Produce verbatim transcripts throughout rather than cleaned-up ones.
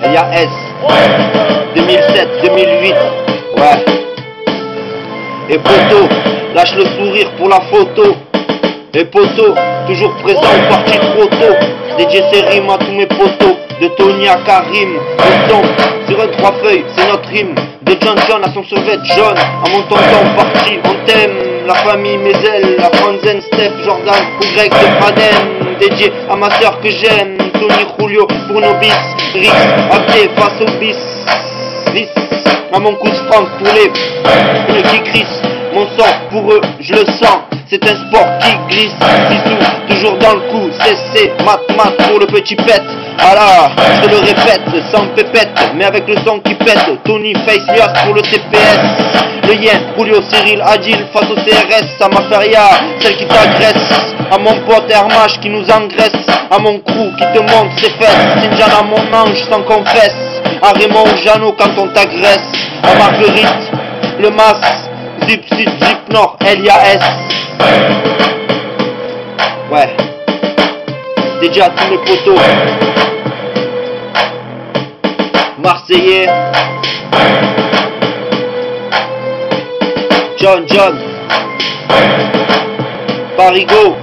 L Y A S, deux mille sept, deux mille huit, ouais. Et poto, lâche le sourire pour la photo. Et poto, toujours présent ou parti trop tôt. Dédié ces rimes à tous mes potos. De Tony à Karim, le son sur un trois feuilles, c'est notre rime. De John John à son survêt jaune, à mon tonton parti, on t'aime. La famille, mes ailes, la Franzen, Steph, Jordan ou Greg de Praden. Dédié à ma soeur que j'aime, Tony Julio pour nos bis. Rix, Abdé face au bis. Bis, à mon coup de franc pour les, pour les qui crissent. Mon sang pour eux, je le sens. C'est un sport qui glisse, Sissou, toujours dans le coup, c'est c'est mat mat pour le petit pète. Ah là, je te le répète, sans pépette, mais avec le son qui pète. Tony Face Lias pour le T P S. Le yen, Julio, Cyril, Adil, face au C R S. À ma feria, celle qui t'agresse. À mon pote Hermache qui nous engraisse. À mon crew qui te montre ses fesses. Sinjana mon ange sans confesse. À Raymond ou Jeannot quand on t'agresse. À Marguerite, le mas, Zip Zip Zip Nord, L Y A S. Ouais, déjà tous mes potos Marseillais, John John, Parigo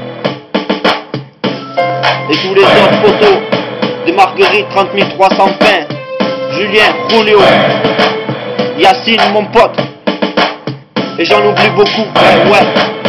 et tous les autres potos de Marguerite trente mille trois cents pains, Julien, Julio, Yacine mon pote, et j'en oublie beaucoup, ouais ouais.